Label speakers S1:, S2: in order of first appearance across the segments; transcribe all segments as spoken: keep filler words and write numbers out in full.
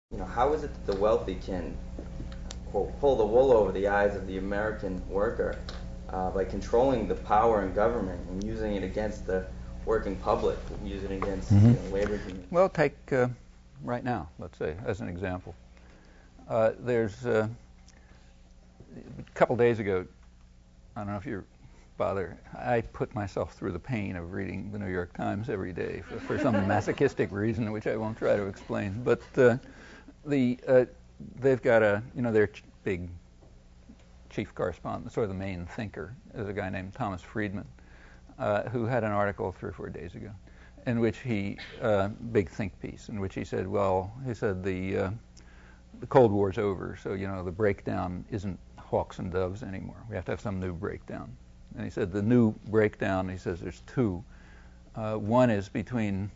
S1: You know, how is it that the wealthy can, quote, pull the wool over the eyes of the American worker uh, by controlling the power in government and using it against the working public, using it against
S2: Mm-hmm.
S1: you know, labor unions?
S2: Well, take uh, right now, let's say, as an example. Uh, there's uh, a couple days ago, I don't know if you bother, I put myself through the pain of reading the New York Times every day for, for some masochistic reason, which I won't try to explain. But uh, the uh, they've got a, you know, their ch- big chief correspondent, sort of the main thinker, is a guy named Thomas Friedman, uh, who had an article three or four days ago in which he, uh, big think piece, in which he said, well, he said the uh, the Cold War's over, so, you know, the breakdown isn't hawks and doves anymore. We have to have some new breakdown. And he said the new breakdown, he says there's two. Uh, one is between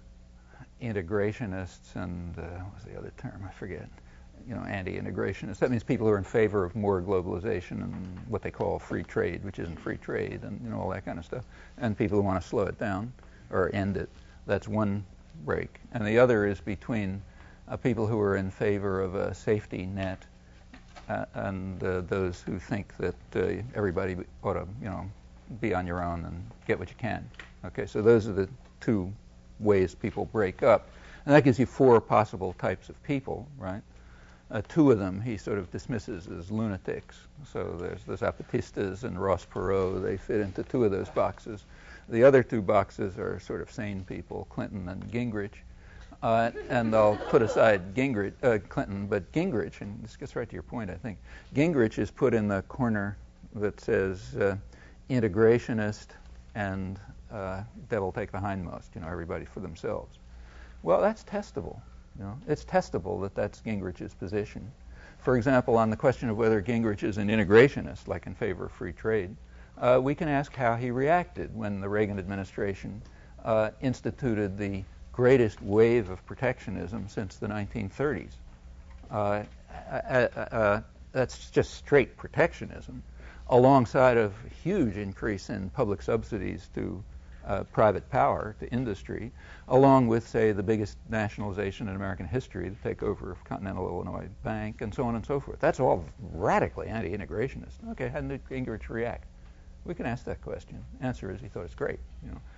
S2: integrationists and, uh, what was the other term? I forget. You know, anti-integrationists. That means people who are in favor of more globalization and what they call free trade, which isn't free trade, and, you know, all that kind of stuff. And people who want to slow it down or end it. That's one break. And the other is between uh, people who are in favor of a safety net uh, and uh, those who think that uh, everybody ought to, you know, be on your own and get what you can. Okay, so those are the two ways people break up. And that gives you four possible types of people, right? Uh, two of them he sort of dismisses as lunatics. So there's the Zapatistas and Ross Perot. They fit into two of those boxes. The other two boxes are sort of sane people, Clinton and Gingrich. Uh, and I'll put aside Gingrich, uh, Clinton, but Gingrich, and this gets right to your point, I think, Gingrich is put in the corner that says uh, integrationist and uh, devil take the hindmost, you know, everybody for themselves. Well, that's testable. You know, it's testable that that's Gingrich's position. For example, on the question of whether Gingrich is an integrationist, like in favor of free trade, uh, we can ask how he reacted when the Reagan administration uh, instituted the greatest wave of protectionism since the nineteen thirties. Uh, uh, uh, that's just straight protectionism, alongside of a huge increase in public subsidies to uh, private power, to industry, along with, say, the biggest nationalization in American history, the takeover of Continental Illinois Bank, and so on and so forth. That's all radically anti-integrationist. Okay, how did Gingrich react? We can ask that question. Answer is he thought it's great. You know,